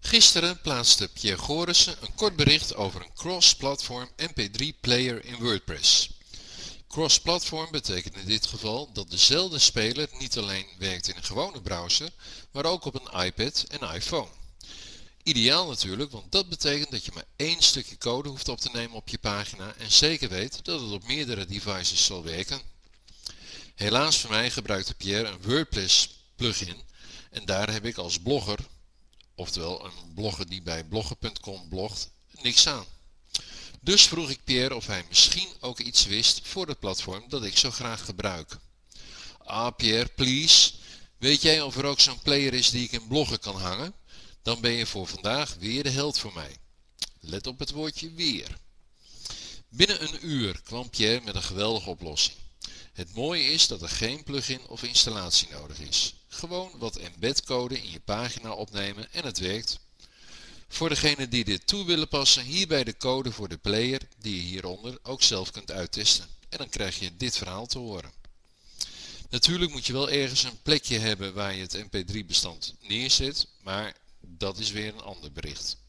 Gisteren plaatste Pierre Gorissen een kort bericht over een cross-platform mp3-player in WordPress. Cross-platform betekent in dit geval dat dezelfde speler niet alleen werkt in een gewone browser, maar ook op een iPad en iPhone. Ideaal natuurlijk, want dat betekent dat je maar één stukje code hoeft op te nemen op je pagina en zeker weet dat het op meerdere devices zal werken. Helaas voor mij gebruikte Pierre een WordPress plugin en daar heb ik als blogger, oftewel een blogger die bij blogger.com blogt, niks aan. Dus vroeg ik Pierre of hij misschien ook iets wist voor het platform dat ik zo graag gebruik. Ah Pierre, please, weet jij of er ook zo'n player is die ik in bloggen kan hangen? Dan ben je voor vandaag weer de held voor mij. Let op het woordje weer. Binnen een uur kwam Pierre met een geweldige oplossing. Het mooie is dat er geen plugin of installatie nodig is. Gewoon wat embedcode in je pagina opnemen en het werkt. Voor degenen die dit toe willen passen, hierbij de code voor de player die je hieronder ook zelf kunt uittesten. En dan krijg je dit verhaal te horen. Natuurlijk moet je wel ergens een plekje hebben waar je het mp3 bestand neerzet, maar dat is weer een ander bericht.